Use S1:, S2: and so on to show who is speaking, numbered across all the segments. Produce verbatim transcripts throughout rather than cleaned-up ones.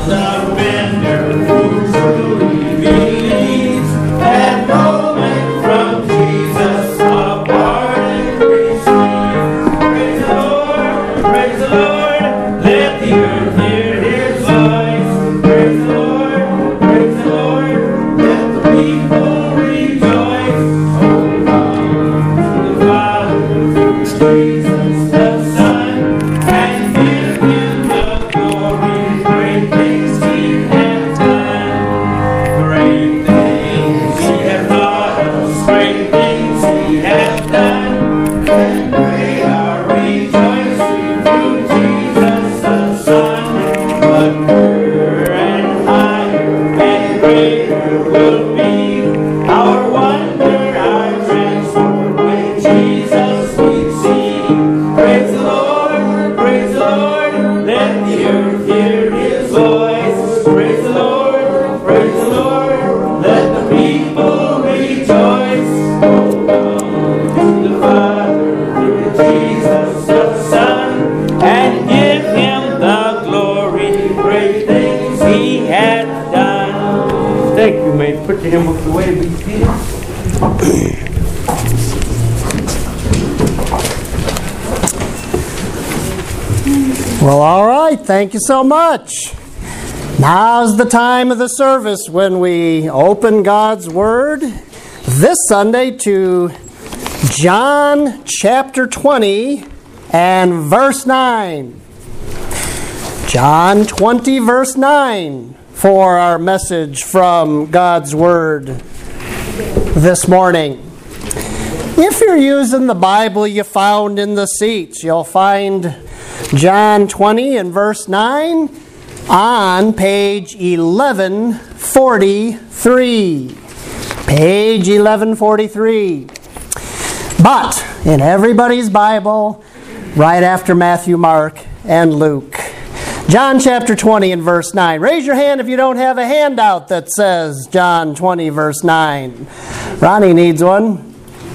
S1: Well, all right. Thank you so much. Now's the time of the service when we open God's Word this Sunday to John chapter twenty and verse nine. John twenty, verse nine for our message from God's Word this morning. If you're using the Bible you found in the seats, you'll find John twenty and verse nine on page eleven forty-three. Page eleven forty-three. But in everybody's Bible, right after Matthew, Mark, and Luke. John chapter twenty and verse nine. Raise your hand if you don't have a handout that says John twenty verse nine. Ronnie needs one.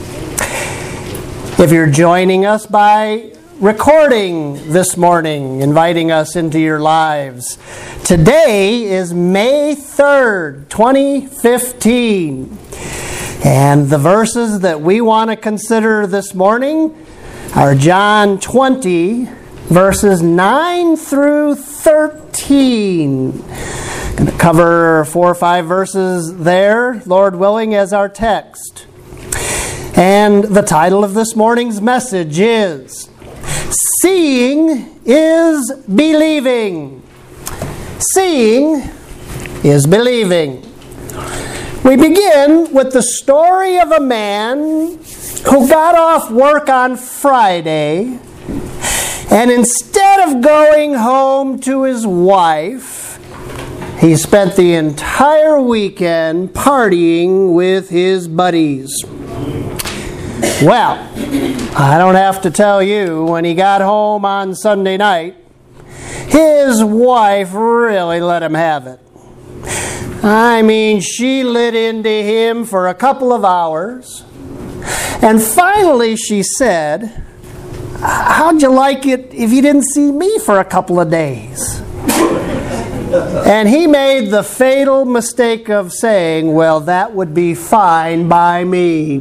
S1: If you're joining us by recording this morning, inviting us into your lives. Today is May third, twenty fifteen. And the verses that we want to consider this morning are John twenty, verses nine through thirteen. I'm going to cover four or five verses there, Lord willing, as our text. And the title of this morning's message is Seeing is Believing. Seeing is believing. We begin with the story of a man who got off work on Friday, and instead of going home to his wife, he spent the entire weekend partying with his buddies. Well, I don't have to tell you, when he got home on Sunday night, his wife really let him have it. I mean, she lit into him for a couple of hours. And finally she said, "How'd you like it if you didn't see me for a couple of days?" And he made the fatal mistake of saying, "Well, that would be fine by me."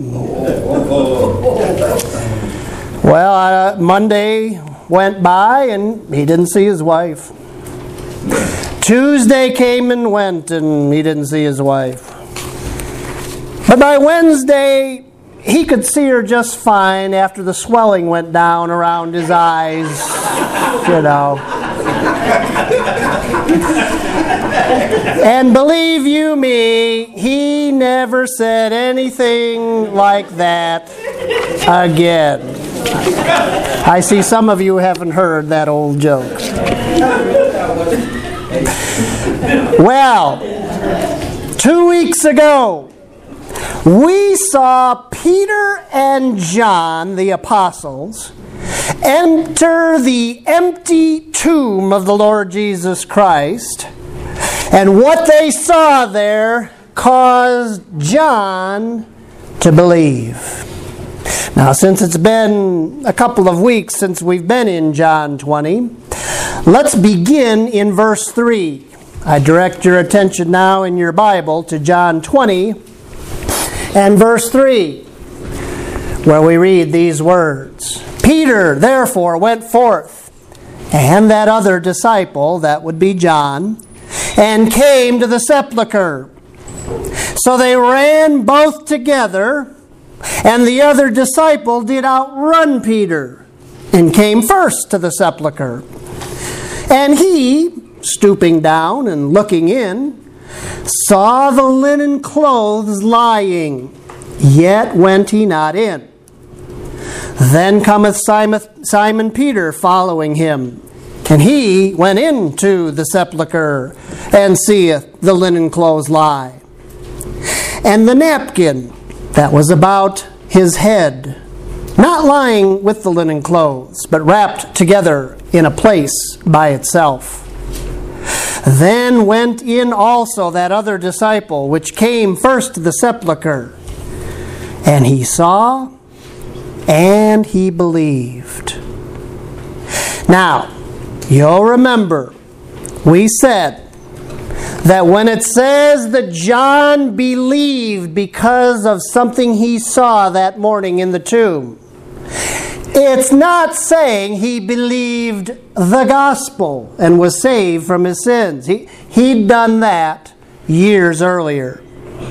S1: Well, uh, Monday went by and he didn't see his wife. Tuesday came and went and he didn't see his wife. But by Wednesday, he could see her just fine after the swelling went down around his eyes, you know. And believe you me, he never said anything like that again. I see some of you haven't heard that old joke. Well, two weeks ago, we saw Peter and John, the apostles, enter the empty tomb of the Lord Jesus Christ. And what they saw there caused John to believe. Now, since it's been a couple of weeks since we've been in John twenty, let's begin in verse three I direct your attention now in your Bible to John twenty and verse three, where we read these words. Peter, therefore, went forth, and that other disciple, that would be John, and came to the sepulchre. So they ran both together, and the other disciple did outrun Peter, and came first to the sepulchre. And he, stooping down and looking in, saw the linen clothes lying, yet went he not in. Then cometh Simon, Simon Peter following him, and he went into the sepulchre, and seeth the linen clothes lie, and the napkin that was about his head, not lying with the linen clothes, but wrapped together in a place by itself. Then went in also that other disciple, which came first to the sepulchre, and he saw, and he believed. Now, you'll remember, we said that when it says that John believed because of something he saw that morning in the tomb, it's not saying he believed the gospel and was saved from his sins. He, he'd done that years earlier.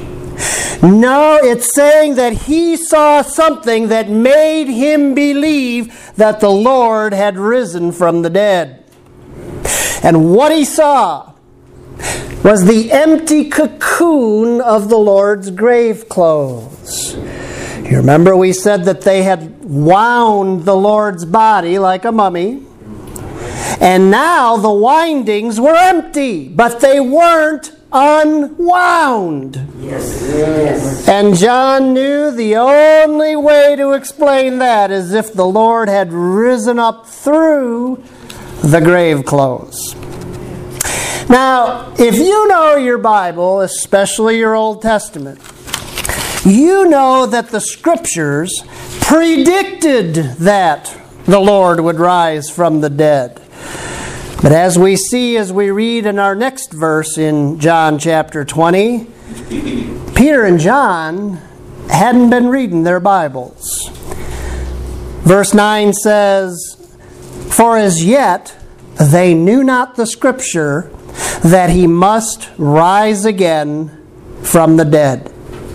S1: No, it's saying that he saw something that made him believe that the Lord had risen from the dead. And what he saw was the empty cocoon of the Lord's grave clothes. You remember we said that they had wound the Lord's body like a mummy. And now the windings were empty, but they weren't unwound. Yes. Yes. And John knew the only way to explain that is if the Lord had risen up through the grave clothes. Now, if you know your Bible, especially your Old Testament, you know that the Scriptures predicted that the Lord would rise from the dead. But as we see, as we read in our next verse in John chapter twenty, Peter and John hadn't been reading their Bibles. Verse nine says, For as yet they knew not the Scripture, that he must rise again from the dead.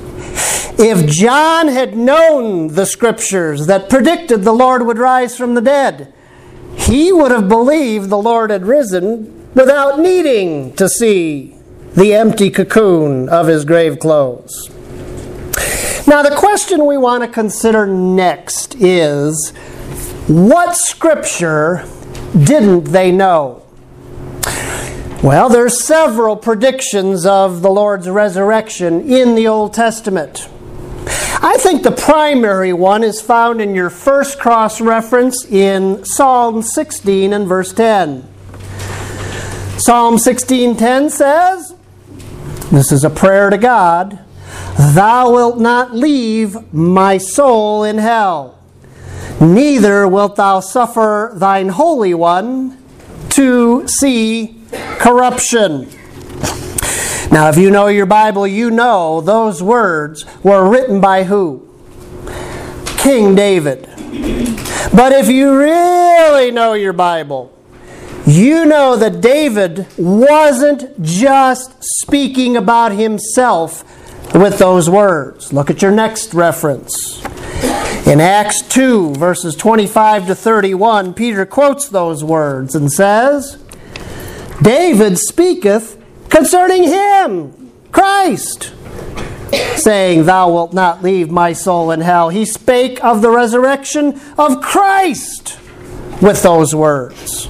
S1: If John had known the Scriptures that predicted the Lord would rise from the dead, he would have believed the Lord had risen without needing to see the empty cocoon of his grave clothes. Now, the question we want to consider next is, what Scripture didn't they know? Well, there's several predictions of the Lord's resurrection in the Old Testament. I think the primary one is found in your first cross-reference in Psalm sixteen and verse ten. Psalm sixteen ten says, this is a prayer to God, Thou wilt not leave my soul in hell, neither wilt Thou suffer Thine Holy One to see corruption. Now, if you know your Bible, you know those words were written by who? King David. But if you really know your Bible, you know that David wasn't just speaking about himself with those words. Look at your next reference. In Acts two, verses twenty-five to thirty-one, Peter quotes those words and says, David speaketh concerning him, Christ, saying, Thou wilt not leave my soul in hell. He spake of the resurrection of Christ with those words.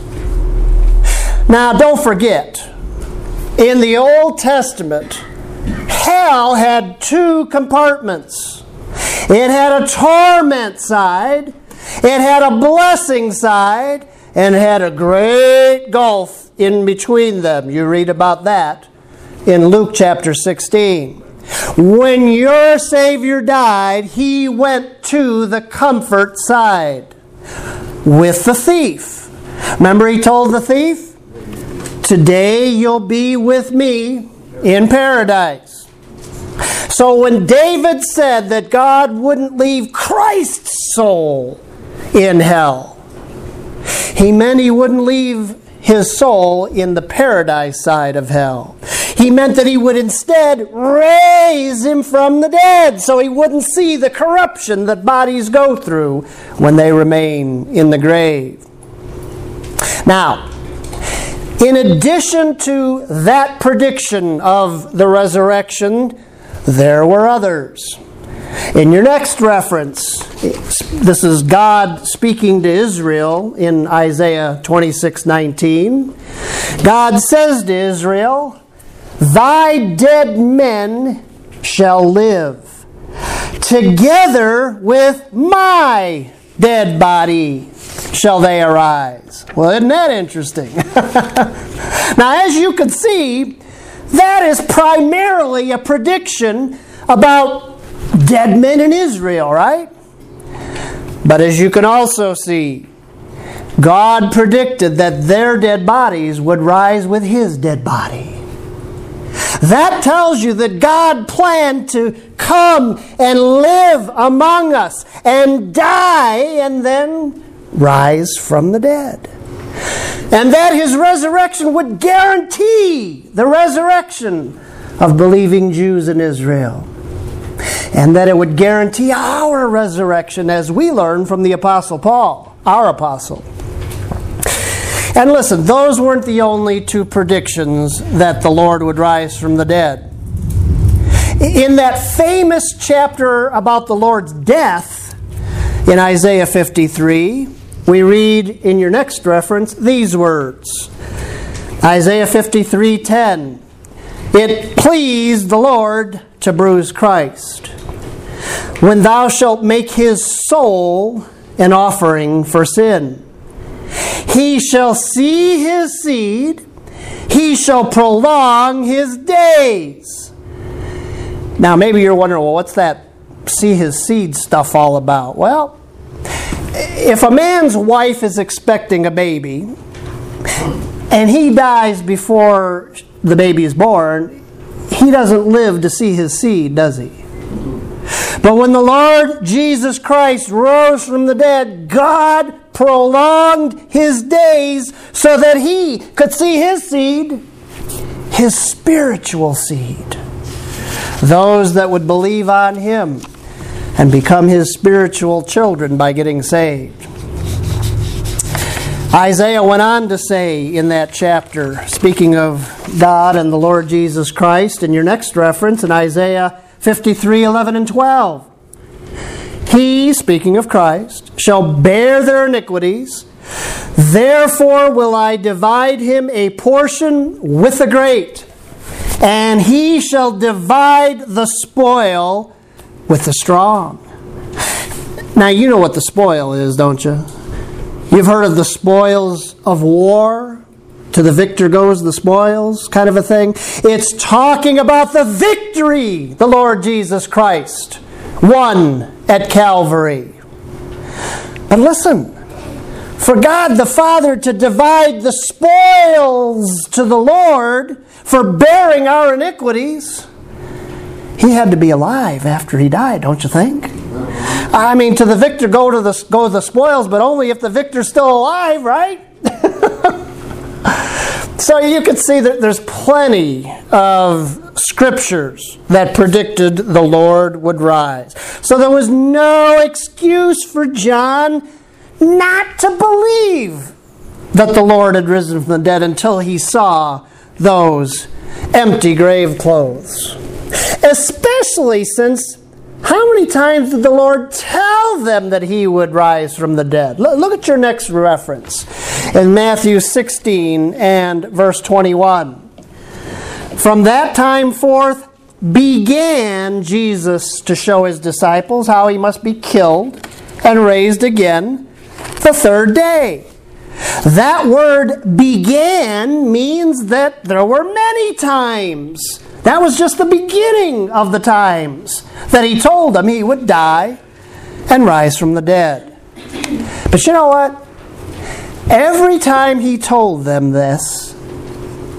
S1: Now, don't forget, in the Old Testament, hell had two compartments. It had a torment side, it had a blessing side, and it had a great gulf in between them. You read about that in Luke chapter sixteen. When your Savior died, He went to the comfort side with the thief. Remember He told the thief today you'll be with me in paradise. So when David said that God wouldn't leave Christ's soul in hell, he meant he wouldn't leave his soul in the paradise side of hell. He meant that he would instead raise him from the dead so he wouldn't see the corruption that bodies go through when they remain in the grave. Now, in addition to that prediction of the resurrection, there were others. In your next reference, this is God speaking to Israel in Isaiah twenty-six nineteen. God says to Israel, "Thy dead men shall live, together with my dead body shall they arise." Well, isn't that interesting? Now, as you can see, that is primarily a prediction about dead men in Israel, right? But as you can also see, God predicted that their dead bodies would rise with His dead body. That tells you that God planned to come and live among us and die and then rise from the dead. And that His resurrection would guarantee the resurrection of believing Jews in Israel. And that it would guarantee our resurrection, as we learn from the Apostle Paul, our apostle. And listen, those weren't the only two predictions that the Lord would rise from the dead. In that famous chapter about the Lord's death, in Isaiah fifty-three, we read in your next reference these words. Isaiah fifty-three ten. "It pleased the Lord to bruise Christ, when thou shalt make His soul an offering for sin. He shall see His seed, He shall prolong His days." Now maybe you're wondering, well, what's that see His seed stuff all about? Well, if a man's wife is expecting a baby and he dies before the baby is born, he doesn't live to see his seed, does he? But when the Lord Jesus Christ rose from the dead, God prolonged His days so that He could see His seed, His spiritual seed. Those that would believe on Him and become His spiritual children by getting saved. Isaiah went on to say in that chapter, speaking of God and the Lord Jesus Christ, in your next reference in Isaiah fifty-three eleven and twelve, "He," speaking of Christ, "shall bear their iniquities, therefore will I divide him a portion with the great, and he shall divide the spoil with the strong." Now you know what the spoil is, don't you? You've heard of the spoils of war. To the victor goes the spoils, kind of a thing. It's talking about the victory the Lord Jesus Christ won at Calvary. But listen, for God the Father to divide the spoils to the Lord for bearing our iniquities, He had to be alive after He died, don't you think? I mean, to the victor go to the go the spoils, but only if the victor's still alive, right? So you can see that there's plenty of scriptures that predicted the Lord would rise. So there was no excuse for John not to believe that the Lord had risen from the dead until he saw those empty grave clothes. Especially since, how many times did the Lord tell them that He would rise from the dead? Look at your next reference in Matthew sixteen and verse twenty-one. "From that time forth began Jesus to show His disciples how He must be killed and raised again the third day." That word "began" means that there were many times. That was just the beginning of the times that He told them He would die and rise from the dead. But you know what? Every time He told them this,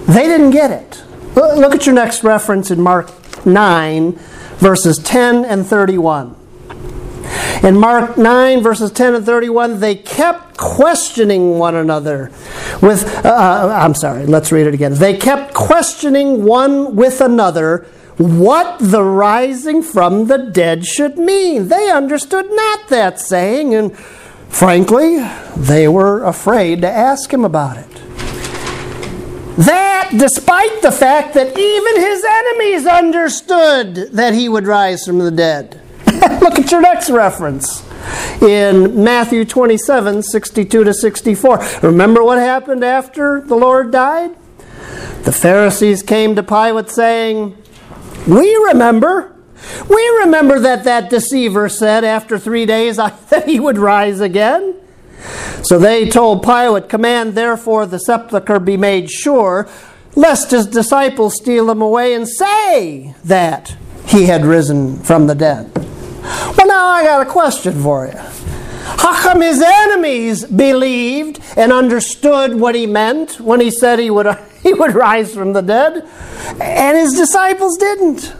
S1: They didn't get it. Look at your next reference in Mark nine, verses ten and thirty-one. In Mark nine, verses ten and thirty-one, they kept questioning one another with, uh, I'm sorry, let's read it again. They kept questioning one with another what the rising from the dead should mean. They understood not that saying, and frankly, they were afraid to ask him about it. That, despite the fact that even his enemies understood that he would rise from the dead. Look at your next reference in Matthew twenty-seven, sixty-two to sixty-four. Remember what happened after the Lord died? The Pharisees came to Pilate saying, We remember. We remember that that deceiver said after three days that he would rise again. So they told Pilate, Command therefore the sepulchre be made sure, lest his disciples steal him away and say that he had risen from the dead. Well, now I got a question for you. How come his enemies believed and understood what he meant when he said he would, he would rise from the dead, and his disciples didn't?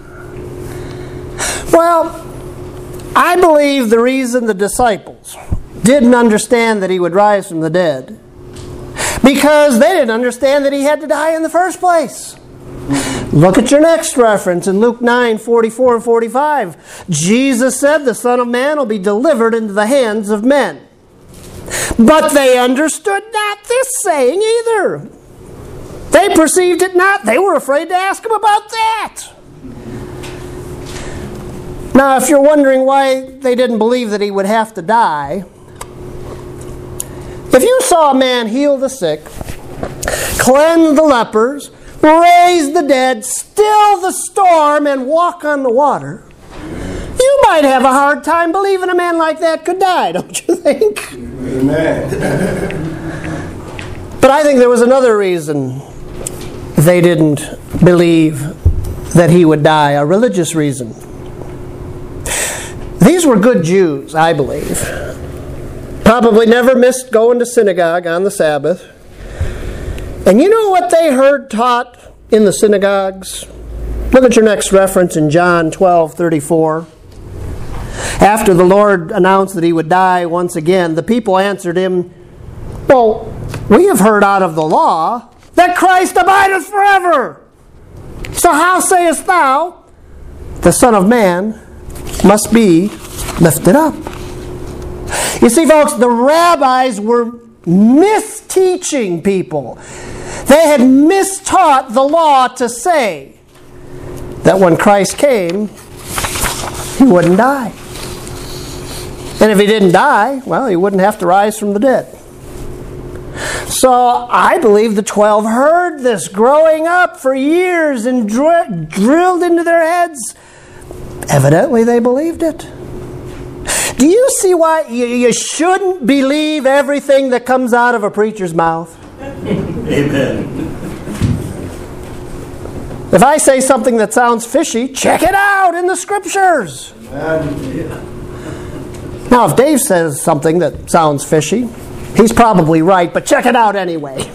S1: Well, I believe the reason the disciples didn't understand that he would rise from the dead because they didn't understand that he had to die in the first place. Look at your next reference in Luke nine, forty-four and forty-five. Jesus said the Son of Man will be delivered into the hands of men. But they understood not this saying either. They perceived it not. They were afraid to ask him about that. Now, if you're wondering why they didn't believe that he would have to die, if you saw a man heal the sick, cleanse the lepers, raise the dead, still the storm, and walk on the water, you might have a hard time believing a man like that could die, don't you think?
S2: Amen.
S1: But I think there was another reason they didn't believe that he would die, a religious reason. These were good Jews, I believe. Probably never missed going to synagogue on the Sabbath. And you know what they heard taught in the synagogues? Look at your next reference in John twelve, thirty-four. After the Lord announced that he would die once again, the people answered him, Well, we have heard out of the law that Christ abideth forever. So how sayest thou, the Son of Man must be lifted up? You see, folks, the rabbis were misteaching people. They had mistaught the law to say that when Christ came, he wouldn't die. And if he didn't die, well, he wouldn't have to rise from the dead. So I believe the twelve heard this growing up for years and dr- drilled into their heads. Evidently, they believed it. Do you see why you, you shouldn't believe everything that comes out of a preacher's mouth?
S2: Amen.
S1: If I say something that sounds fishy, check it out in the Scriptures.
S2: Amen.
S1: Now, if Dave says something that sounds fishy, he's probably right, but check it out anyway.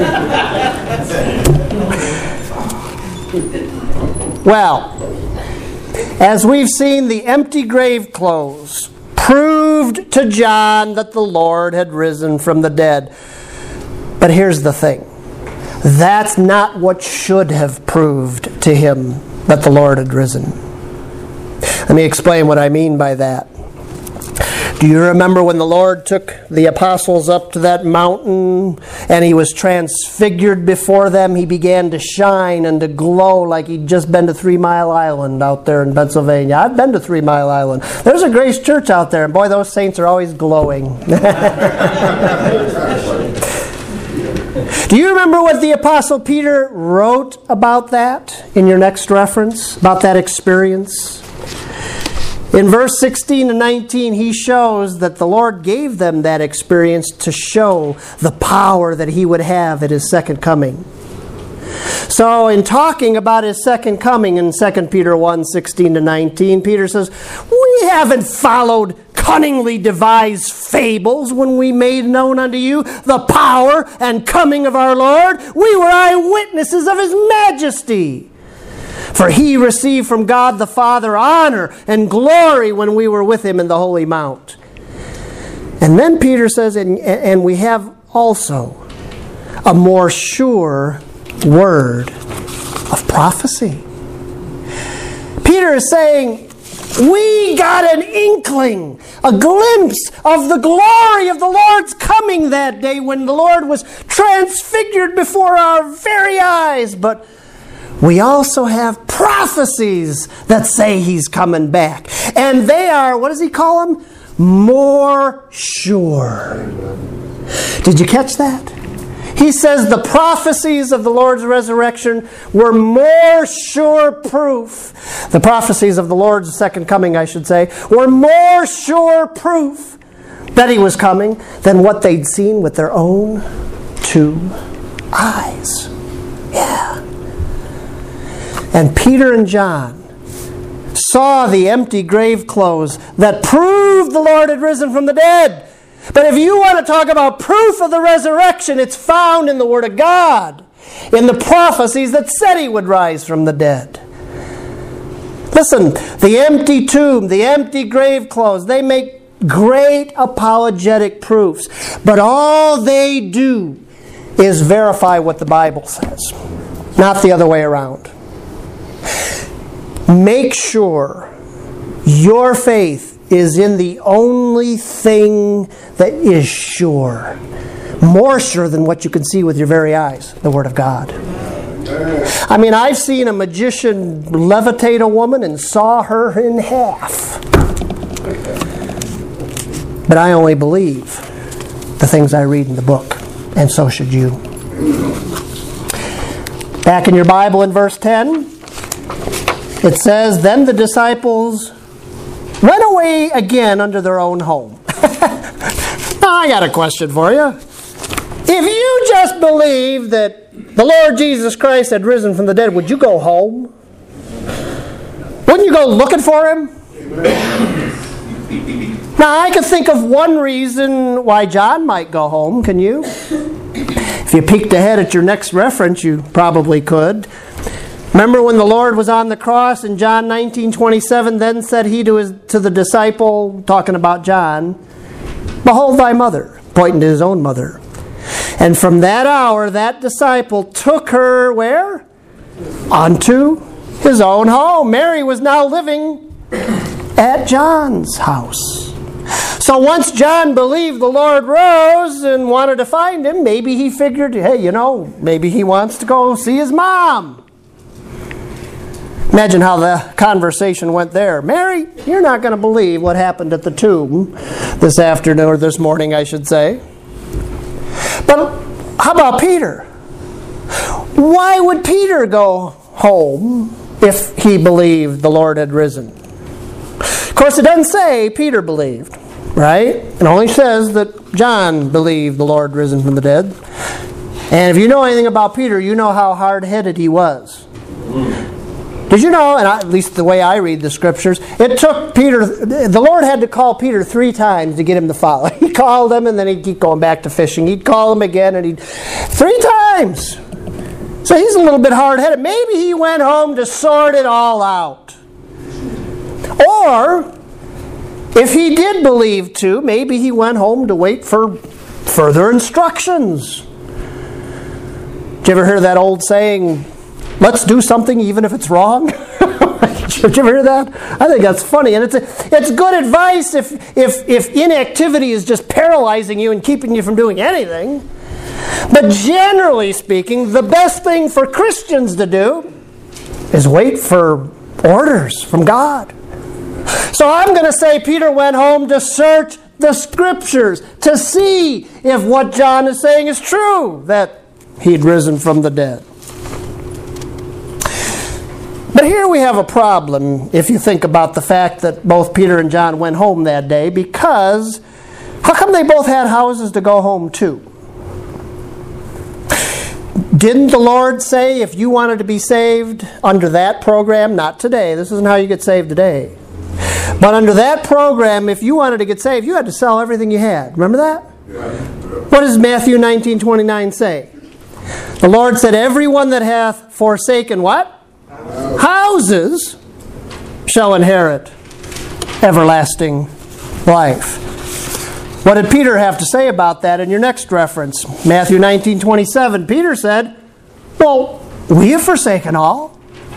S1: Well, as we've seen, the empty grave clothes proved to John that the Lord had risen from the dead. But here's the thing. That's not what should have proved to him that the Lord had risen. Let me explain what I mean by that. Do you remember when the Lord took the apostles up to that mountain and he was transfigured before them? He began to shine and to glow like he'd just been to Three Mile Island out there in Pennsylvania. I've been to Three Mile Island. There's a Grace Church out there, and boy, those saints are always glowing. Do you remember what the Apostle Peter wrote about that in your next reference, about that experience? In verse sixteen and nineteen, he shows that the Lord gave them that experience to show the power that he would have at his second coming. So in talking about his second coming in Second Peter one, sixteen to nineteen, Peter says, we haven't followed cunningly devised fables when we made known unto you the power and coming of our Lord. We were eyewitnesses of his majesty. For he received from God the Father honor and glory when we were with him in the holy mount. And then Peter says, and, and we have also a more sure word of prophecy. Peter is saying, we got an inkling, a glimpse of the glory of the Lord's coming that day when the Lord was transfigured before our very eyes. But we also have prophecies that say he's coming back. And they are, what does he call them? More sure. Did you catch that? He says the prophecies of the Lord's resurrection were more sure proof. The prophecies of the Lord's second coming, I should say, were more sure proof that he was coming than what they'd seen with their own two eyes. Yeah. And Peter and John saw the empty grave clothes that proved the Lord had risen from the dead. But if you want to talk about proof of the resurrection, it's found in the Word of God, in the prophecies that said he would rise from the dead. Listen, the empty tomb, the empty grave clothes, they make great apologetic proofs. But all they do is verify what the Bible says, not the other way around. Make sure your faith is in the only thing that is sure. More sure than what you can see with your very eyes, the Word of God. I mean, I've seen a magician levitate a woman and saw her in half. But I only believe the things I read in the book, and so should you. Back in your Bible in verse ten, it says, then the disciples went away again unto their own home. Now, I got a question for you. If you just believed that the Lord Jesus Christ had risen from the dead, would you go home? Wouldn't you go looking for him? Now, I can think of one reason why John might go home. Can you? If you peeked ahead at your next reference, you probably could. Remember when the Lord was on the cross in John nineteen twenty-seven, then said he to his to the disciple, talking about John, behold thy mother, pointing to his own mother. And from that hour, that disciple took her where? Unto his own home. Mary was now living at John's house. So once John believed the Lord rose and wanted to find him, maybe he figured, hey, you know, maybe he wants to go see his mom. Imagine how the conversation went there. Mary, you're not going to believe what happened at the tomb this afternoon, or this morning, I should say. But how about Peter? Why would Peter go home if he believed the Lord had risen? Of course, it doesn't say Peter believed, right? It only says that John believed the Lord risen from the dead. And if you know anything about Peter, you know how hard-headed he was. Did you know, and I, at least the way I read the Scriptures, it took Peter, the Lord had to call Peter three times to get him to follow. He called him and then he'd keep going back to fishing. He'd call him again and he'd, three times. So he's a little bit hard-headed. Maybe he went home to sort it all out. Or, if he did believe to, maybe he went home to wait for further instructions. Did you ever hear that old saying, let's do something even if it's wrong? Did you ever hear that? I think that's funny. And it's a, it's good advice if, if, if inactivity is just paralyzing you and keeping you from doing anything. But generally speaking, the best thing for Christians to do is wait for orders from God. So I'm going to say Peter went home to search the Scriptures to see if what John is saying is true, that he'd risen from the dead. But here we have a problem if you think about the fact that both Peter and John went home that day, because how come they both had houses to go home to? Didn't the Lord say if you wanted to be saved under that program, not today, this isn't how you get saved today, but under that program, if you wanted to get saved, you had to sell everything you had. Remember that? Yeah. What does Matthew nineteen twenty-nine say? The Lord said, everyone that hath forsaken what? Houses shall inherit everlasting life. What did Peter have to say about that in your next reference? Matthew nineteen twenty-seven. Peter said, well, we have forsaken all.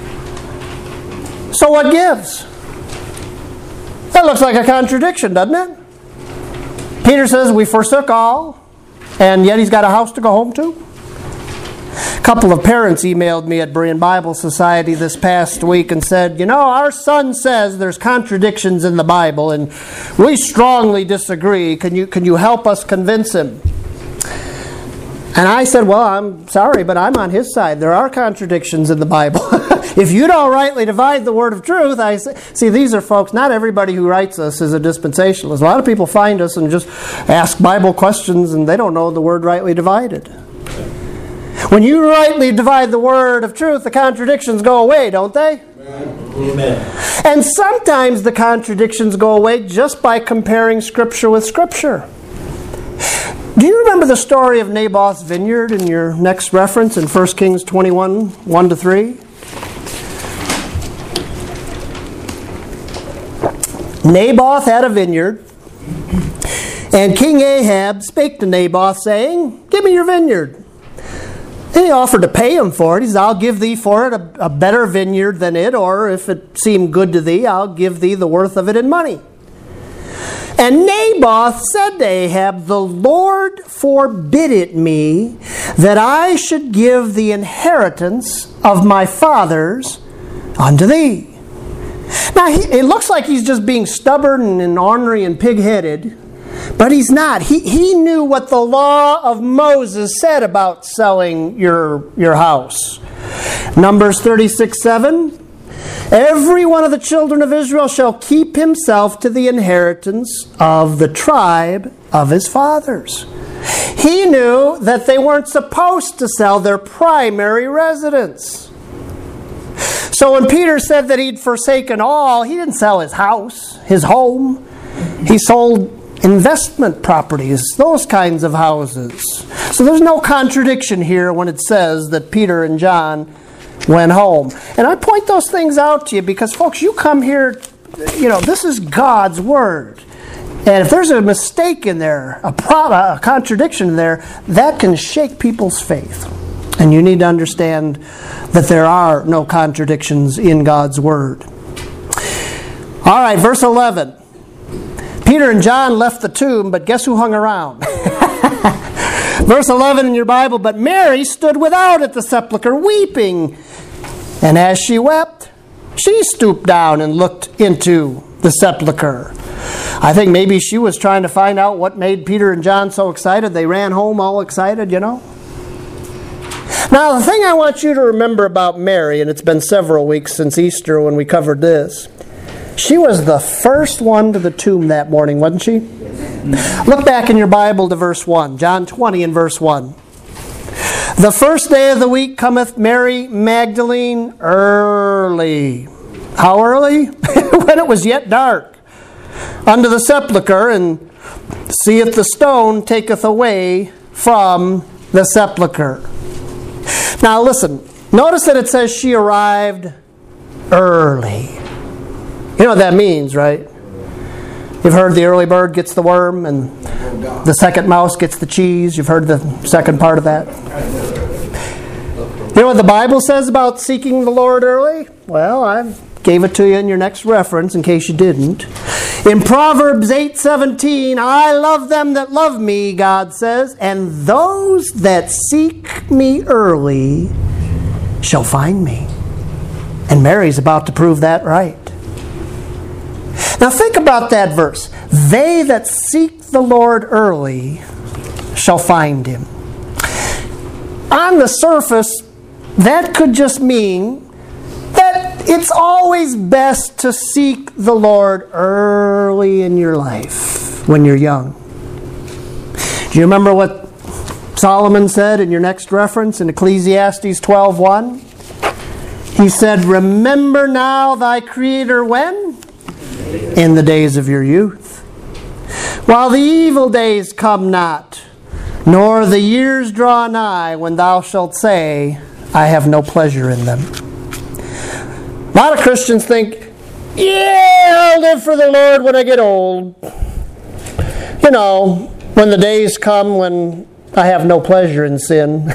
S1: So what gives? That looks like a contradiction, doesn't it? Peter says we forsook all, and yet he's got a house to go home to. A couple of parents emailed me at Berean Bible Society this past week and said, you know, our son says there's contradictions in the Bible and we strongly disagree. Can you, can you help us convince him? And I said, well, I'm sorry, but I'm on his side. There are contradictions in the Bible. If you don't rightly divide the word of truth, I say, see, these are folks, not everybody who writes us is a dispensationalist. A lot of people find us and just ask Bible questions and they don't know the word rightly divided. When you rightly divide the word of truth, the contradictions go away, don't they?
S2: Amen.
S1: And sometimes the contradictions go away just by comparing Scripture with Scripture. Do you remember the story of Naboth's vineyard in your next reference in First Kings twenty-one, one to three? Naboth had a vineyard, and King Ahab spake to Naboth, saying, give me your vineyard. And he offered to pay him for it. He said, I'll give thee for it a, a better vineyard than it, or if it seem good to thee, I'll give thee the worth of it in money. And Naboth said to Ahab, the Lord forbid it me that I should give the inheritance of my fathers unto thee. Now, he, it looks like he's just being stubborn and ornery and pig-headed, but he's not. He, he knew what the law of Moses said about selling your, your house. Numbers thirty-six seven. Every one of the children of Israel shall keep himself to the inheritance of the tribe of his fathers. He knew that they weren't supposed to sell their primary residence. So when Peter said that he'd forsaken all, he didn't sell his house, his home. He sold investment properties, those kinds of houses. So there's no contradiction here when it says that Peter and John went home. And I point those things out to you because, folks, you come here, you know, this is God's Word. And if there's a mistake in there, a, pro- a contradiction in there, that can shake people's faith. And you need to understand that there are no contradictions in God's Word. All right, verse eleven. Peter and John left the tomb, but guess who hung around? Verse eleven in your Bible, but Mary stood without at the sepulchre weeping. And as she wept, she stooped down and looked into the sepulchre. I think maybe she was trying to find out what made Peter and John so excited. They ran home all excited, you know. Now, the thing I want you to remember about Mary, and it's been several weeks since Easter when we covered this, she was the first one to the tomb that morning, wasn't she? Look back in your Bible to verse one, John twenty and verse one. The first day of the week cometh Mary Magdalene early. How early? When it was yet dark. Unto the sepulchre, and seeth the stone taketh away from the sepulchre. Now listen, notice that it says she arrived early. You know what that means, right? You've heard the early bird gets the worm and the second mouse gets the cheese. You've heard the second part of that. You know what the Bible says about seeking the Lord early? Well, I gave it to you in your next reference in case you didn't. In Proverbs eight seventeen, I love them that love me, God says, and those that seek me early shall find me. And Mary's about to prove that right. Now think about that verse. They that seek the Lord early shall find him. On the surface, that could just mean that it's always best to seek the Lord early in your life when you're young. Do you remember what Solomon said in your next reference in Ecclesiastes twelve one, he said, remember now thy Creator when? In the days of your youth. While the evil days come not, nor the years draw nigh, when thou shalt say, I have no pleasure in them. A lot of Christians think, yeah, I'll live for the Lord when I get old. You know, when the days come when I have no pleasure in sin.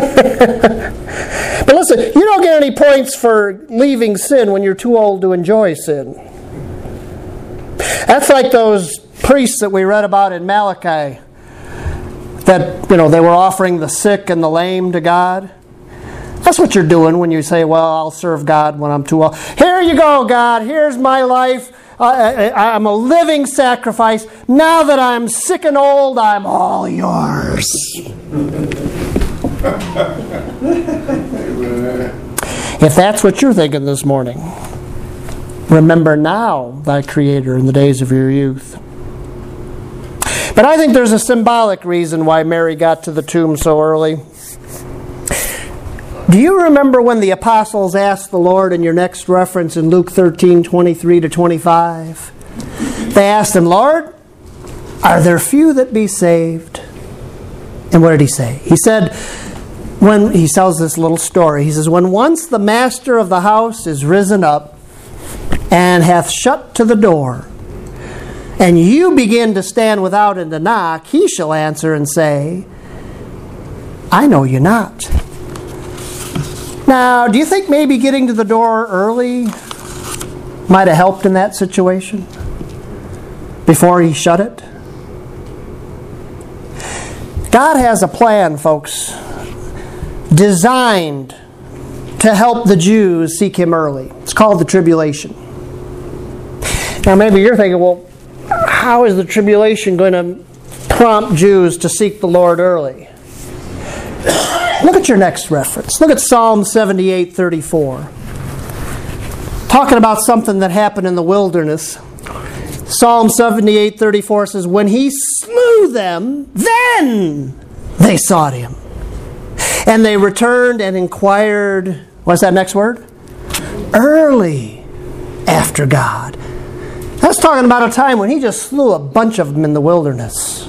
S1: But listen, you don't get any points for leaving sin when you're too old to enjoy sin. That's like those priests that we read about in Malachi, that, you know, they were offering the sick and the lame to God. That's what you're doing when you say, well, I'll serve God when I'm too old. Here you go, God. Here's my life. I, I, I'm a living sacrifice. Now that I'm sick and old, I'm all yours. If that's what you're thinking this morning, remember now thy Creator in the days of your youth. But I think there's a symbolic reason why Mary got to the tomb so early. Do you remember when the apostles asked the Lord in your next reference in Luke thirteen twenty-three to twenty-five? They asked him, Lord, are there few that be saved? And what did he say? He said, when he tells this little story, he says, when once the master of the house is risen up and hath shut to the door, and you begin to stand without and to knock, he shall answer and say, I know you not. Now, do you think maybe getting to the door early might have helped in that situation before he shut it? God has a plan, folks, designed to help the Jews seek Him early. It's called the tribulation. Now, maybe you're thinking, well, how is the tribulation going to prompt Jews to seek the Lord early? Look at your next reference. Look at Psalm seventy-eight thirty-four. Talking about something that happened in the wilderness. Psalm seventy-eight thirty-four says, when He slew them, then they sought Him. And they returned and inquired, what's that next word? Early after God. That's talking about a time when He just slew a bunch of them in the wilderness.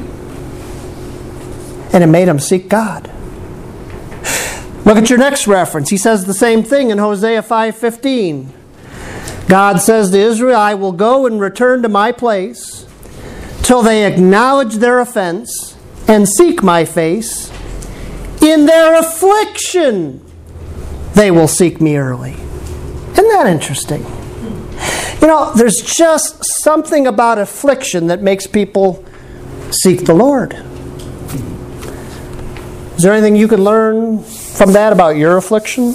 S1: And it made them seek God. Look at your next reference. He says the same thing in Hosea five fifteen. God says to Israel, I will go and return to my place till they acknowledge their offense and seek my face. In their affliction, they will seek me early. Isn't that interesting? You know, there's just something about affliction that makes people seek the Lord. Is there anything you can learn from that about your afflictions?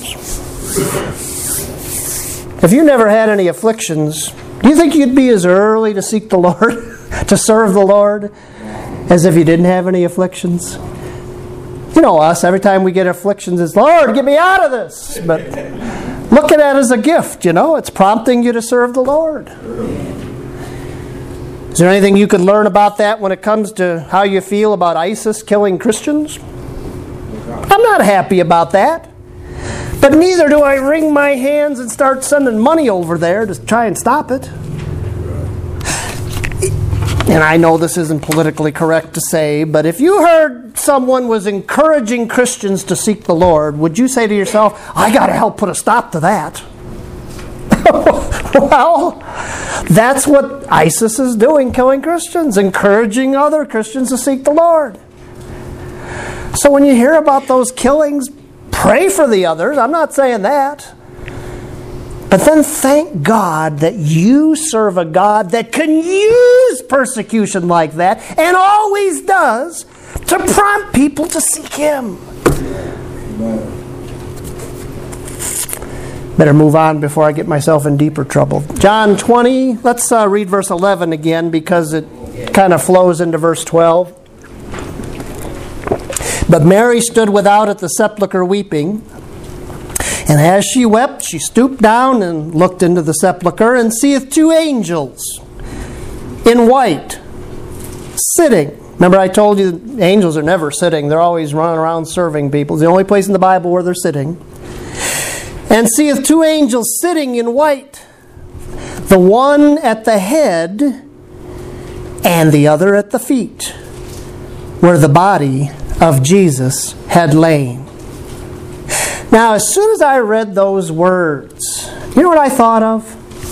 S1: If you never had any afflictions, do you think you'd be as early to seek the Lord, to serve the Lord, as if you didn't have any afflictions? You know us, every time we get afflictions, it's, Lord, get me out of this. But look at that as a gift, you know. It's prompting you to serve the Lord. Is there anything you could learn about that when it comes to how you feel about ISIS killing Christians? I'm not happy about that. But neither do I wring my hands and start sending money over there to try and stop it. And I know this isn't politically correct to say, but if you heard someone was encouraging Christians to seek the Lord, would you say to yourself, I got to help put a stop to that? Well, that's what ISIS is doing, killing Christians, encouraging other Christians to seek the Lord. So when you hear about those killings, pray for the others. I'm not saying that. But then thank God that you serve a God that can use persecution like that, and always does, to prompt people to seek Him. Better move on before I get myself in deeper trouble. John twenty, let's uh, read verse eleven again, because it kind of flows into verse twelve. But Mary stood without at the sepulchre weeping. And as she wept, she stooped down and looked into the sepulchre, and seeth two angels in white, sitting Remember I told you angels are never sitting. They're always running around serving people. It's the only place in the Bible where they're sitting. And seeth two angels sitting in white, the one at the head and the other at the feet, where the body of Jesus had lain. Now, as soon as I read those words, you know what I thought of?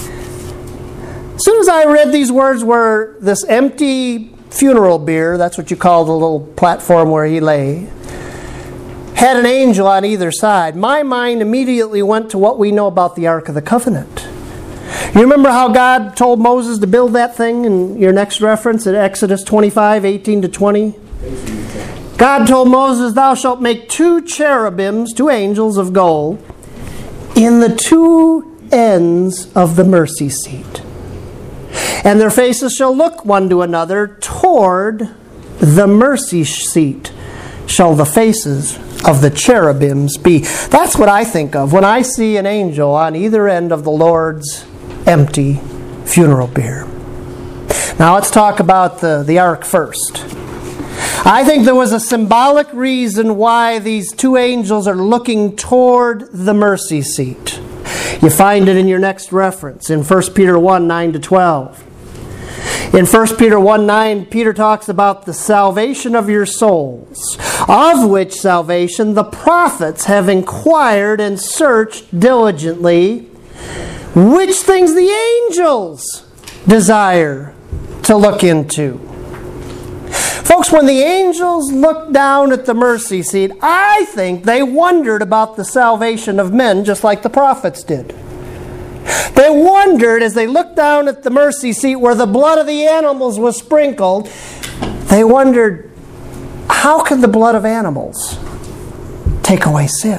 S1: As soon as I read these words where this empty funeral bier, that's what you call the little platform where he lay, had an angel on either side, my mind immediately went to what we know about the Ark of the Covenant. You remember how God told Moses to build that thing in your next reference at Exodus twenty-five, eighteen to twenty? God told Moses, thou shalt make two cherubims, two angels of gold, in the two ends of the mercy seat. And their faces shall look one to another toward the mercy seat shall the faces of the cherubims be. That's what I think of when I see an angel on either end of the Lord's empty funeral bier. Now let's talk about the, the ark first. I think there was a symbolic reason why these two angels are looking toward the mercy seat. You find it in your next reference in First Peter one, nine to twelve. In First Peter one, nine, Peter talks about the salvation of your souls, of which salvation the prophets have inquired and searched diligently, which things the angels desire to look into. Folks, when the angels looked down at the mercy seat, I think they wondered about the salvation of men just like the prophets did. They wondered as they looked down at the mercy seat where the blood of the animals was sprinkled, they wondered, how can the blood of animals take away sin?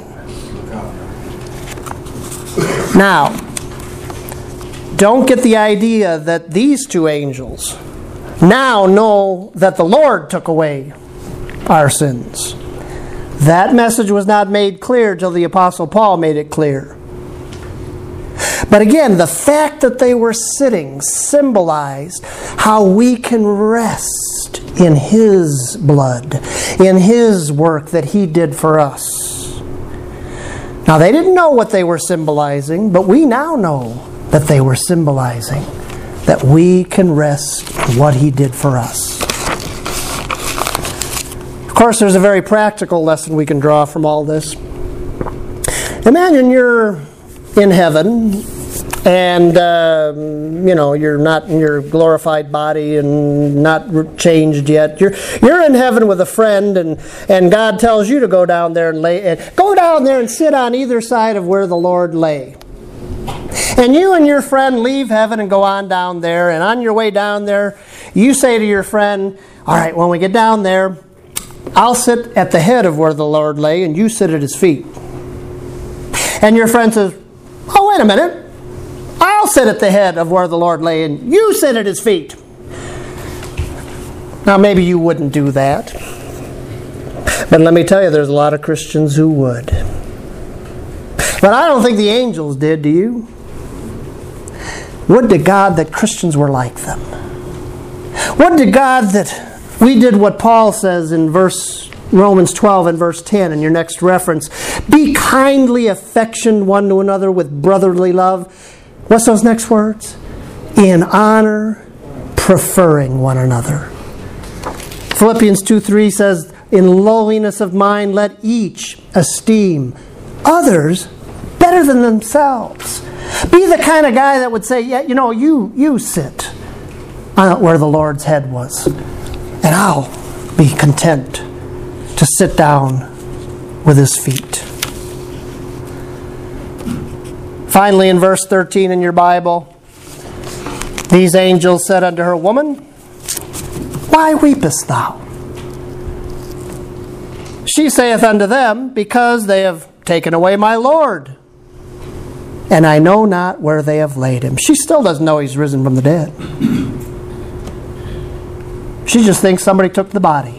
S1: Now, don't get the idea that these two angels now know that the Lord took away our sins. That message was not made clear till the Apostle Paul made it clear. But again, the fact that they were sitting symbolized how we can rest in His blood, in His work that He did for us. Now, they didn't know what they were symbolizing, but we now know that they were symbolizing that we can rest in what He did for us. Of course, there's a very practical lesson we can draw from all this. Imagine you're in heaven, and uh, you know you're not in your glorified body and not changed yet. You're you're in heaven with a friend, and and God tells you to go down there and lay, and go down there and sit on either side of where the Lord lay. And you and your friend leave heaven and go on down there, and on your way down there, you say to your friend, all right, when we get down there, I'll sit at the head of where the Lord lay, and you sit at His feet. And your friend says, oh, wait a minute, I'll sit at the head of where the Lord lay, and you sit at His feet. Now, maybe you wouldn't do that, but let me tell you, there's a lot of Christians who would. But I don't think the angels did, do you? Would to God that Christians were like them. Would to God that we did what Paul says in verse Romans twelve and verse ten in your next reference. Be kindly affectioned one to another with brotherly love. What's those next words? In honor, preferring one another. Philippians two three says, in lowliness of mind, let each esteem others better than themselves. Be the kind of guy that would say, yeah, you know, you, you sit on where the Lord's head was, and I'll be content to sit down with His feet. Finally, in verse thirteen in your Bible, these angels said unto her, woman, why weepest thou? She saith unto them, because they have taken away my Lord, and I know not where they have laid Him. She still doesn't know He's risen from the dead. She just thinks somebody took the body.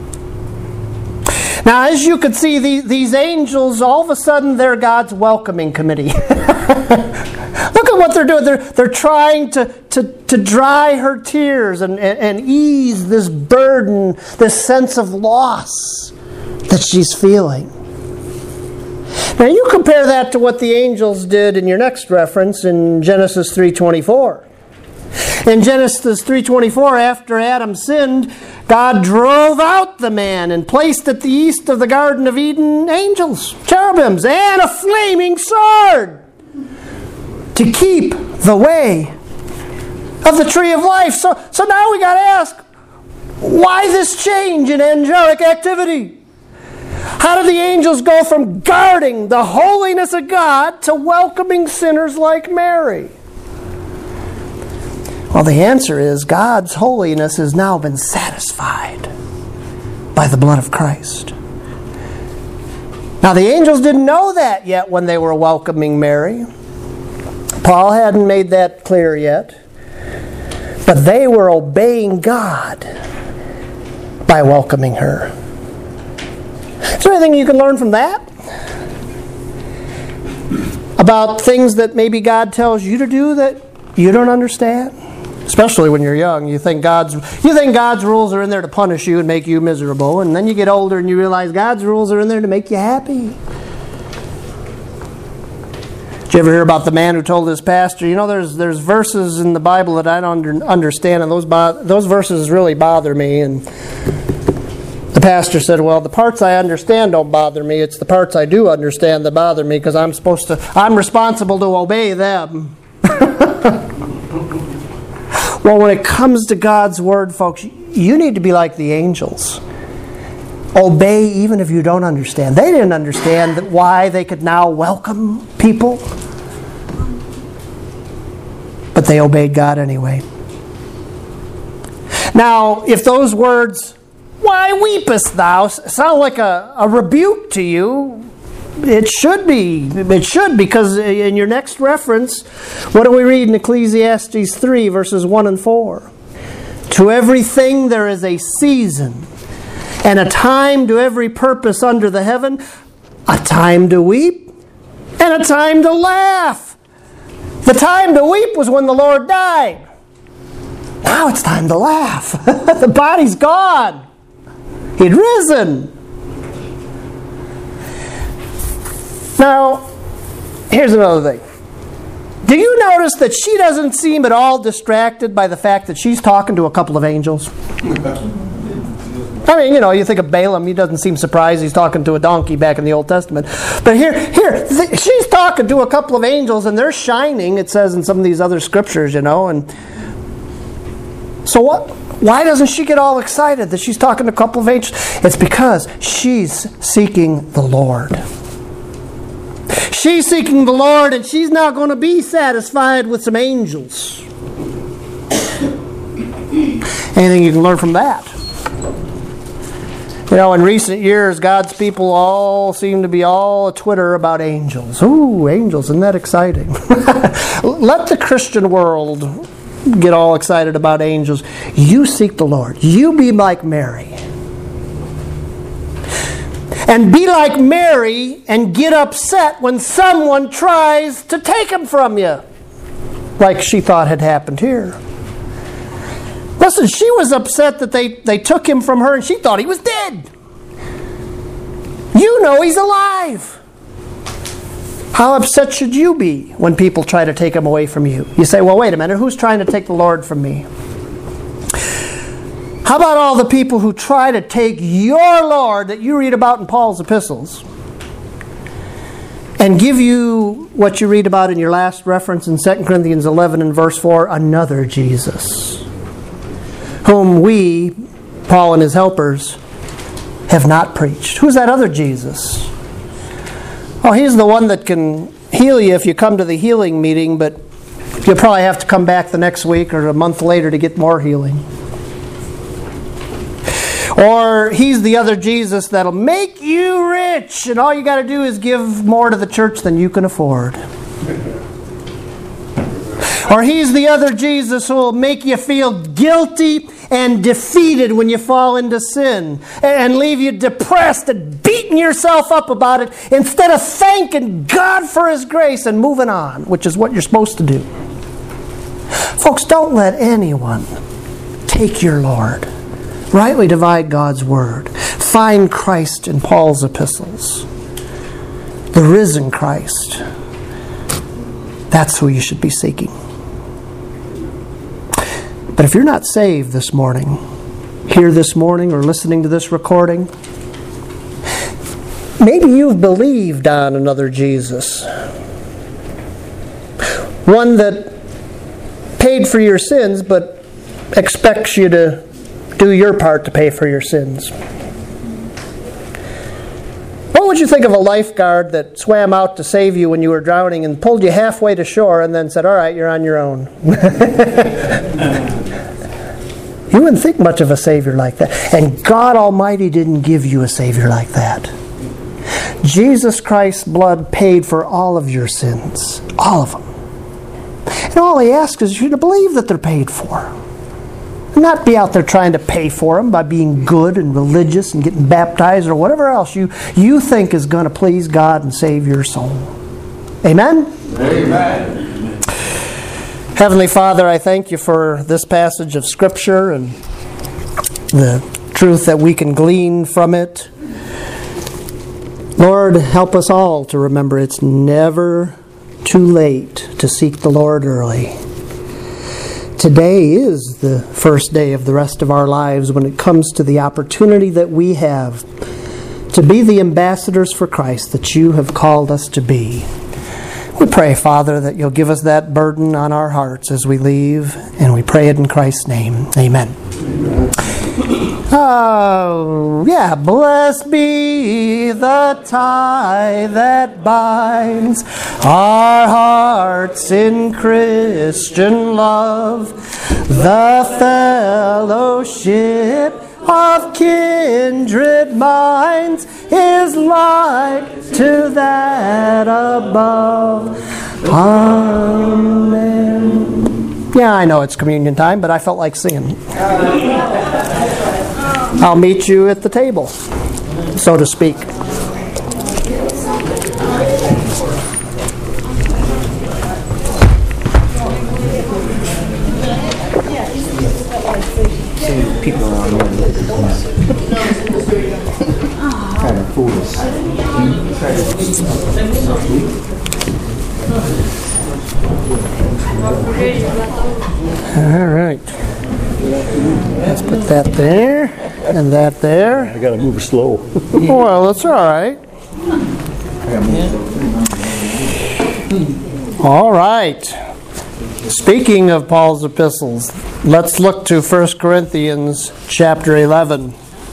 S1: Now, as you could see, these, these angels, all of a sudden, they're God's welcoming committee. Look at what they're doing. They're, they're trying to, to, to dry her tears and, and, and ease this burden, this sense of loss that she's feeling. Now you compare that to what the angels did in your next reference in Genesis three twenty-four. In Genesis three twenty-four, after Adam sinned, God drove out the man and placed at the east of the Garden of Eden angels, cherubims, and a flaming sword to keep the way of the tree of life. So, so now we got to ask, why this change in angelic activity? How did the angels go from guarding the holiness of God to welcoming sinners like Mary? Well, the answer is God's holiness has now been satisfied by the blood of Christ. Now, the angels didn't know that yet when they were welcoming Mary. Paul hadn't made that clear yet. But they were obeying God by welcoming her. Is there anything you can learn from that? About things that maybe God tells you to do that you don't understand? Especially when you're young, you think God's you think God's rules are in there to punish you and make you miserable, and then you get older and you realize God's rules are in there to make you happy. Did you ever hear about the man who told his pastor, you know, there's there's verses in the Bible that I don't understand, and those bo- those verses really bother me. And the pastor said, well, the parts I understand don't bother me. It's the parts I do understand that bother me, because I'm supposed to I'm responsible to obey them. Well, when it comes to God's Word, folks, you need to be like the angels. Obey even if you don't understand. They didn't understand that why they could now welcome people. But they obeyed God anyway. Now, if those words, why weepest thou, sound like a, a rebuke to you, it should be. It should, because in your next reference, what do we read in Ecclesiastes three, verses one and four? To everything there is a season, and a time to every purpose under the heaven, a time to weep, and a time to laugh. The time to weep was when the Lord died. Now it's time to laugh. The body's gone. He'd risen. Now, here's another thing. Do you notice that she doesn't seem at all distracted by the fact that she's talking to a couple of angels? I mean, you know, you think of Balaam, he doesn't seem surprised he's talking to a donkey back in the Old Testament. But here, here, th- she's talking to a couple of angels, and they're shining, it says in some of these other scriptures, you know. And so what? Why doesn't she get all excited that she's talking to a couple of angels? It's because she's seeking the Lord. She's seeking the Lord, and she's not going to be satisfied with some angels. Anything you can learn from that? You know, in recent years, God's people all seem to be all a Twitter about angels. Ooh, angels, isn't that exciting? Let the Christian world get all excited about angels. You seek the Lord. You be like Mary. And be like Mary and get upset when someone tries to take him from you, like she thought had happened here. Listen, she was upset that they, they took him from her and she thought he was dead. You know he's alive. How upset should you be when people try to take him away from you? You say, well, wait a minute, who's trying to take the Lord from me? How about all the people who try to take your Lord that you read about in Paul's epistles and give you what you read about in your last reference in Second Corinthians eleven and verse four, another Jesus, whom we, Paul and his helpers, have not preached. Who's that other Jesus? Oh, he's the one that can heal you if you come to the healing meeting, but you'll probably have to come back the next week or a month later to get more healing. Or he's the other Jesus that'll make you rich, and all you got to do is give more to the church than you can afford. Or he's the other Jesus who will make you feel guilty and defeated when you fall into sin and leave you depressed and beating yourself up about it instead of thanking God for His grace and moving on, which is what you're supposed to do. Folks, don't let anyone take your Lord. Rightly divide God's Word. Find Christ in Paul's epistles. The risen Christ. That's who you should be seeking. But if you're not saved this morning, here this morning or listening to this recording, maybe you've believed on another Jesus. One that paid for your sins but expects you to do your part to pay for your sins. What would you think of a lifeguard that swam out to save you when you were drowning and pulled you halfway to shore and then said, all right, you're on your own? You wouldn't think much of a Savior like that. And God Almighty didn't give you a Savior like that. Jesus Christ's blood paid for all of your sins. All of them. And all He asks is you to believe that they're paid for. Not be out there trying to pay for them by being good and religious and getting baptized or whatever else you, you think is going to please God and save your soul. Amen?
S2: Amen.
S1: Heavenly Father, I thank You for this passage of Scripture and the truth that we can glean from it. Lord, help us all to remember it's never too late to seek the Lord early. Today is the first day of the rest of our lives when it comes to the opportunity that we have to be the ambassadors for Christ that You have called us to be. We pray, Father, that You'll give us that burden on our hearts as we leave, and we pray it in Christ's name. Amen. Amen. Oh, yeah. Blessed be the tie that binds our hearts in Christian love, the fellowship of kindred minds is like to that above. Amen. Yeah, I know it's communion time, but I felt like singing. I'll meet you at the table, so to speak.
S2: People around here kind of foolish.
S1: All right. Let's put that there and that there.
S3: I gotta move slow.
S1: Well, that's all right. All right. Speaking of Paul's epistles, let's look to First Corinthians chapter eleven,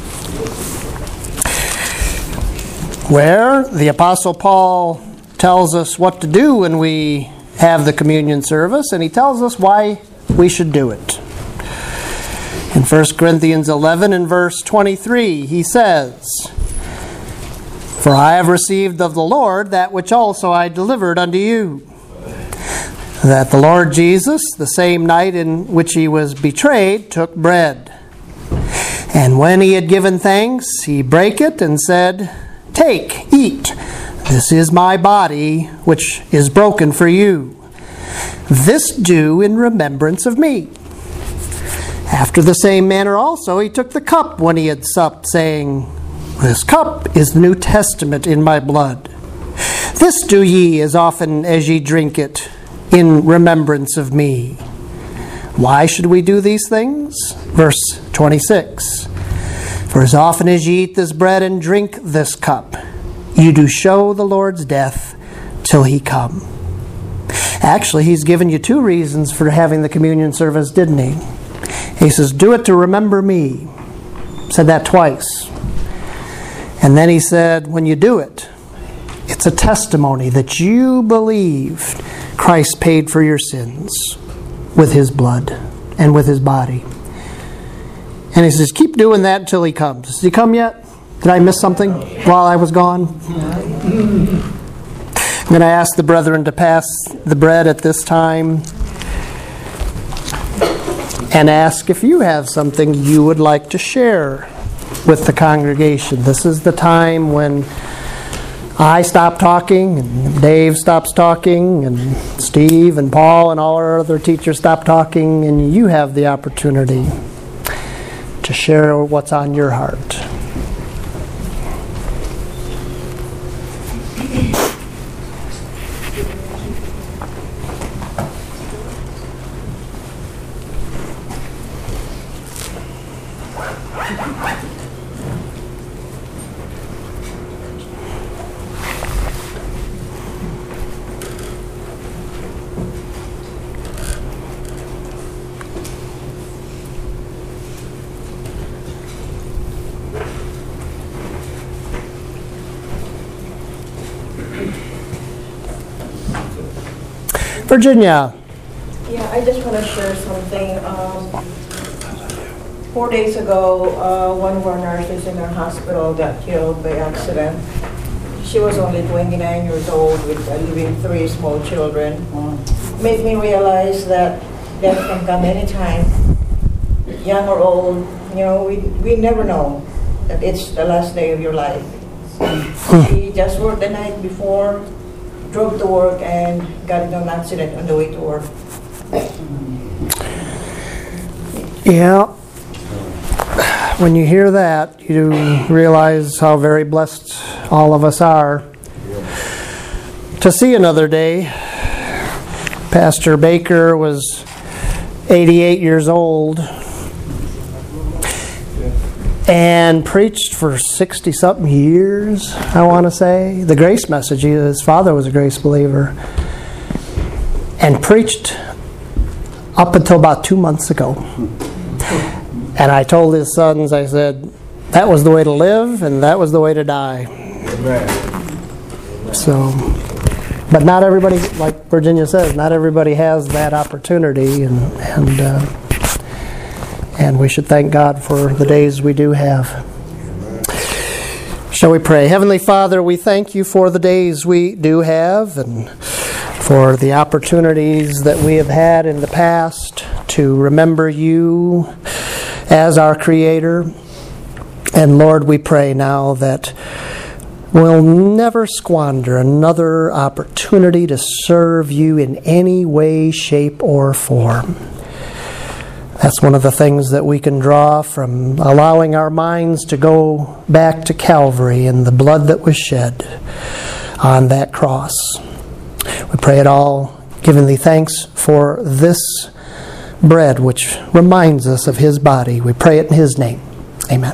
S1: where the Apostle Paul tells us what to do when we have the communion service, and he tells us why we should do it. In First Corinthians eleven and verse twenty-three, he says, "For I have received of the Lord that which also I delivered unto you, that the Lord Jesus, the same night in which He was betrayed, took bread. And when He had given thanks, He brake it and said, Take, eat, this is my body, which is broken for you. This do in remembrance of me. After the same manner also He took the cup when He had supped, saying, This cup is the New Testament in my blood. This do ye as often as ye drink it, in remembrance of me. Why should we do these things? Verse twenty-six. For as often as ye eat this bread and drink this cup, you do show the Lord's death till He come." Actually, he's given you two reasons for having the communion service, didn't he? He says, do it to remember me. Said that twice. And then he said, when you do it, it's a testimony that you believed Christ paid for your sins with His blood and with His body. And he says, keep doing that until He comes. Has He come yet? Did I miss something while I was gone? I'm going to ask the brethren to pass the bread at this time. and ask if you have something you would like to share with the congregation. This is the time when I stop talking, and Dave stops talking, and Steve and Paul and all our other teachers stop talking, and you have the opportunity to share what's on your heart. Virginia.
S3: Yeah, I just want to share something. Um, four days ago, uh, one of our nurses in our hospital got killed by accident. She was only twenty-nine years old with uh, leaving three small children. Made me realize that death can come anytime, young or old. You know, we, we never know that it's the last day of your life. She just worked the night before, drove to work, and got into an accident on the way to work.
S1: Yeah. When you hear that, you realize how very blessed all of us are to see another day. Pastor Baker was eighty-eight years old and preached for sixty-something years, I want to say. The grace message, his father was a grace believer, and preached up until about two months ago. And I told his sons, I said, that was the way to live, and that was the way to die. So, but not everybody, like Virginia says, not everybody has that opportunity, and and uh, and we should thank God for the days we do have. Shall we pray? Heavenly Father, we thank you for the days we do have, and for the opportunities that we have had in the past to remember you as our Creator. And Lord, we pray now that we'll never squander another opportunity to serve you in any way, shape, or form. That's one of the things that we can draw from allowing our minds to go back to Calvary and the blood that was shed on that cross. We pray it all, giving thee thanks for this bread, which reminds us of his body. We pray it in his name. Amen.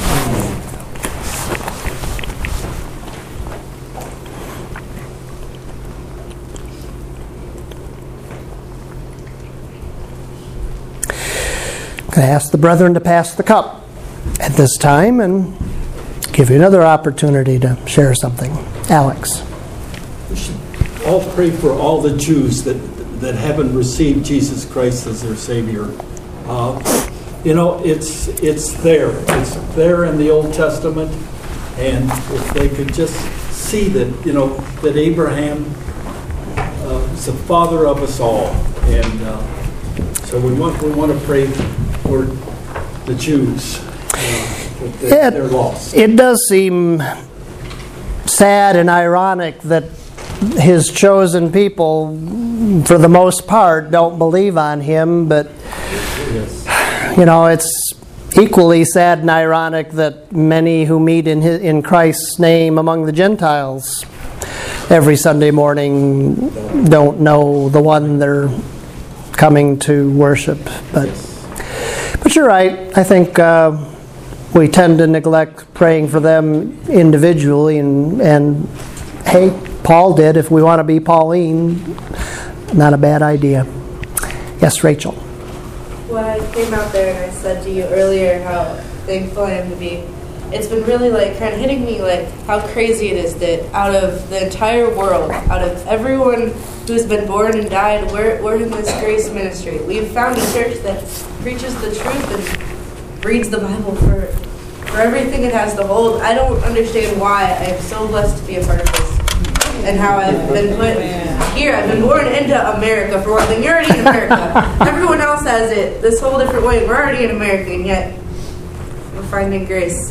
S1: I ask the brethren to pass the cup at this time and give you another opportunity to share something. Alex.
S4: We should all pray for all the Jews that that haven't received Jesus Christ as their Savior. Uh, you know, it's it's there. It's there in the Old Testament, and if they could just see that, you know, that Abraham uh, is the father of us all, and uh, so we want we want to pray for the Jews. Uh, that they,
S1: it,
S4: they're lost.
S1: It does seem sad and ironic that his chosen people, for the most part, don't believe on him, but yes. You know, it's equally sad and ironic that many who meet in his, in Christ's name among the Gentiles every Sunday morning don't know the one they're coming to worship. But but you're right. I think uh, we tend to neglect praying for them individually, and and hey, Paul did. If we want to be Pauline, not a bad idea. Yes, Rachel.
S5: When I came out there and I said to you earlier how thankful I am to be, it's been really like kind of hitting me like how crazy it is that out of the entire world, out of everyone who's been born and died, we're, we're in this grace ministry. We've found a church that preaches the truth and reads the Bible for, for everything it has to hold. I don't understand why I am so blessed to be a part of this. And how I've been put here. I've been born into America, for one thing. You're already in America. Everyone else has has it this whole different way. We're already in America, and yet we're finding grace.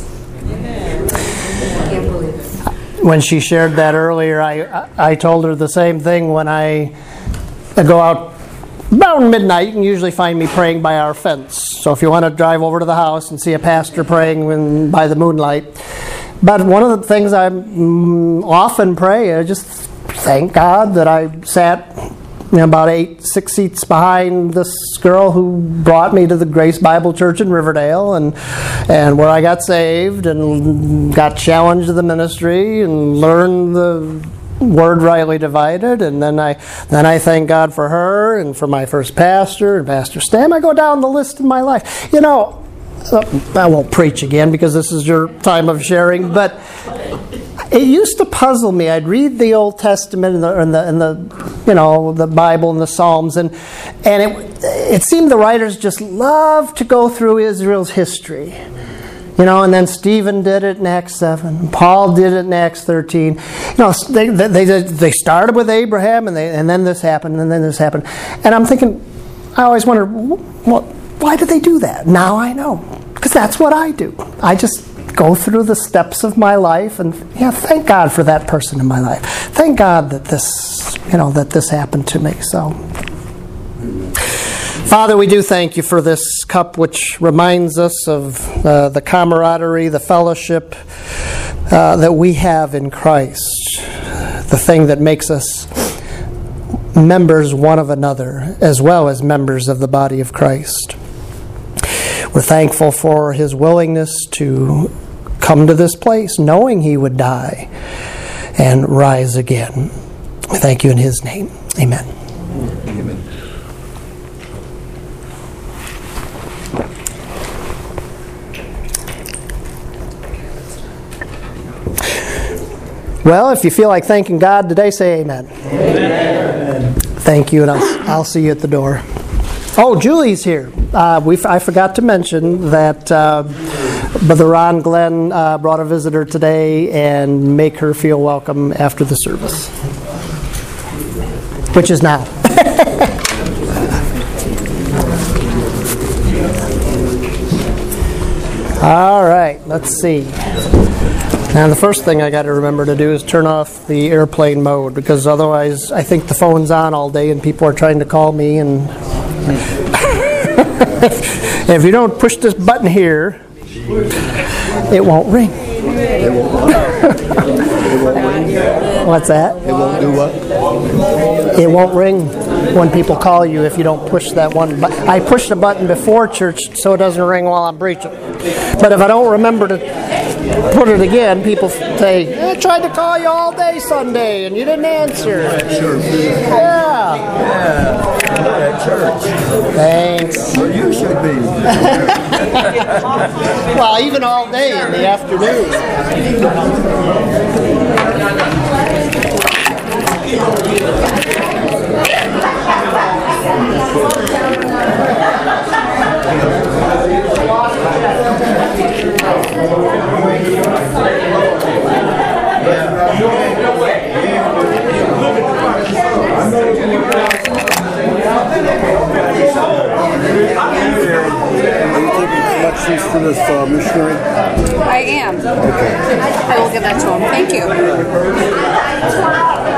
S5: I can't believe it.
S1: When she shared that earlier, I I told her the same thing. When I go out about midnight, you can usually find me praying by our fence. So if you want to drive over to the house and see a pastor praying when, by the moonlight. But one of the things I often pray, I just thank God that I sat you know, about eight, six seats behind this girl who brought me to the Grace Bible Church in Riverdale, and and where I got saved and got challenged to the ministry and learned the Word rightly divided. And then I then I thank God for her and for my first pastor and Pastor Stam. I go down the list in my life. You know, I won't preach again because this is your time of sharing, but it used to puzzle me. I'd read the Old Testament and the, and the, and the you know, the Bible and the Psalms, and and it it seemed the writers just loved to go through Israel's history. You know, and then Stephen did it in Acts seven. Paul did it in Acts thirteen. You know, they they they started with Abraham, and they and then this happened, and then this happened. And I'm thinking, I always wondered, well, why did they do that? Now I know, because that's what I do. I just go through the steps of my life, and yeah, thank God for that person in my life. Thank God that this, you know, that this happened to me. So, Father, we do thank you for this cup, which reminds us of uh, the camaraderie, the fellowship uh, that we have in Christ, the thing that makes us members one of another, as well as members of the body of Christ. We're thankful for his willingness to come to this place, knowing he would die and rise again. We thank you in his name. Amen.
S4: Amen.
S1: Well, if you feel like thanking God today, say amen. Amen. Thank you, and I'll, I'll see you at the door. Oh, Julie's here. Uh, we I forgot to mention that uh, Brother Ron Glenn uh, brought a visitor today, and make her feel welcome after the service, which is now. All right, let's see. Now, the first thing I got to remember to do is turn off the airplane mode, because otherwise I think the phone's on all day and people are trying to call me. And if you don't push this button here, it won't ring. What's that?
S2: It won't do what?
S1: It won't ring when people call you if you don't push that one button. I pushed the button before church so it doesn't ring while I'm preaching. But if I don't remember to put it again, people say, I tried to call you all day Sunday and you didn't answer. Yeah.
S2: Yeah. At church.
S1: Thanks.
S2: Well, you should be.
S1: Well, even all day in the afternoon.
S2: For this uh, missionary?
S6: I am.
S2: Okay.
S6: I will give that to him. Thank you.